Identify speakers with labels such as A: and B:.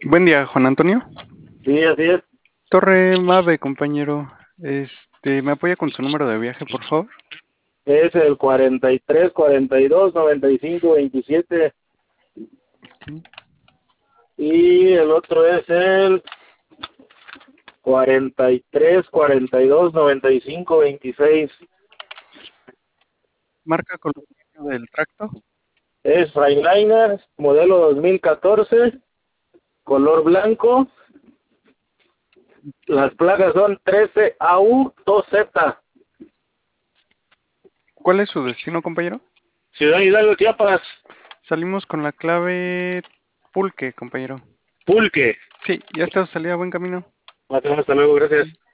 A: Buen día, Juan Antonio.
B: Sí, así es.
A: Torre Mave, compañero. ¿Me apoya con su número de viaje, por favor?
B: Es el 43, 42, 95, 27. Y el otro es el 43, 42, 95, 26.
A: Marca con del tracto.
B: Es Freightliner, modelo 2014, color blanco. Las placas son 13AU2Z.
A: ¿Cuál es su destino, compañero?
B: Ciudad Hidalgo, Chiapas.
A: Salimos con la clave Pulque, compañero.
B: Pulque.
A: Sí, ya está salida, buen camino.
B: Hasta luego, gracias.